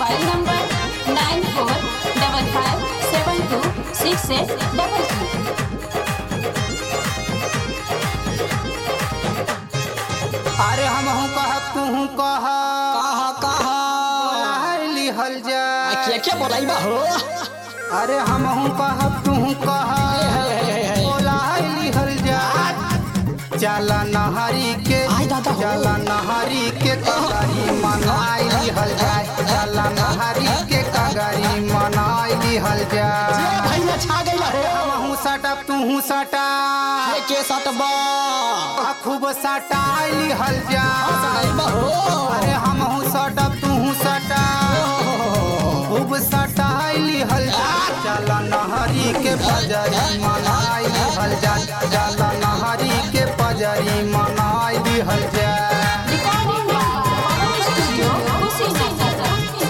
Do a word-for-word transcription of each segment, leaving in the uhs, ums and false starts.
Mobile number nine four double five seven two six eight double three. अरे हमहू कहब तू कह कहा कहा लिहल जा क्या क्या बोलाई बा हो। अरे हमहू कहब तू कह लिहल जा चला नहरी के आई दादा हो। चला नहरी के कगरी मनाई लिहल जाए चला नहरी के कगरी मनाई लिहल जाए। भैया छा गई हो। हमहू सटब तू सटा ये के सटबा खूब सटा लिहल जा हो। अरे हमहू सटब तू सटा खूब सटा लिहल जा चला नहरी के पजरी मनाई लिहल जा चला नहरी के पजरी मनाई लिहल जा। Recording by studio Kushinagar.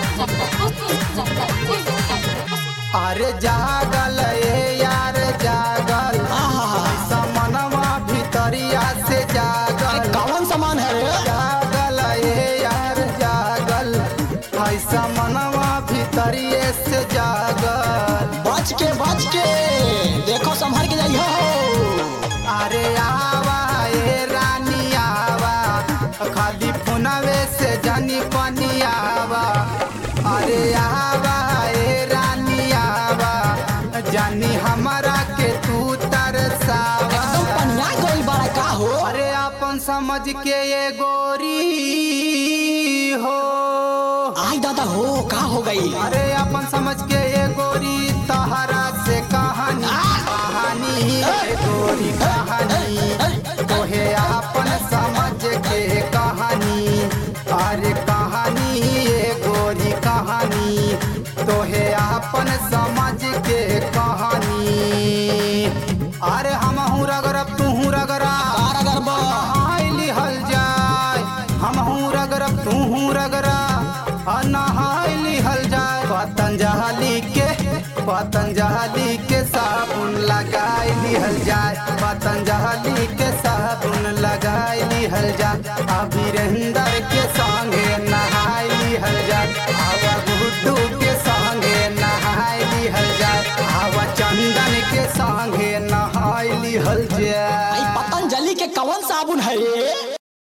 अरे जागल ए यार जागल समनवा भितरिया से जागल कौन सामान है रे। जागल ए यार जागल ऐसा मनवा भितरिए से जागल बच के बच के देखो संभल के जाइए हो। अरे आवा ए रानी आवा खाली पुनवे से जानी पानी आवा। अरे आवा ए रानी आवा जानी हमारा के तू तरसावा। एकदम पनिया गई बड़ा का हो। अरे अपन समझ के ये गोरी हो। आई दादा हो का हो गई। अरे अपन समझ के ये गोरी तहरा से कहानी कहानी ये गोरी कहानी तोहे अपन समझ के कहानी। अरे कहानी ये गोरी कहानी तोहे अपन समझ के कहानी। अरे हमहू रगरब तू रगरा नहाई लिहल जाए हमहू रगरब तू रगरा नहाई लिहल जाए। पतंजलि के पतंजलि के साबुन लगाई लिहल जाए पतंजलि के साबुन लगाई लिहल जाए। अभिरंदा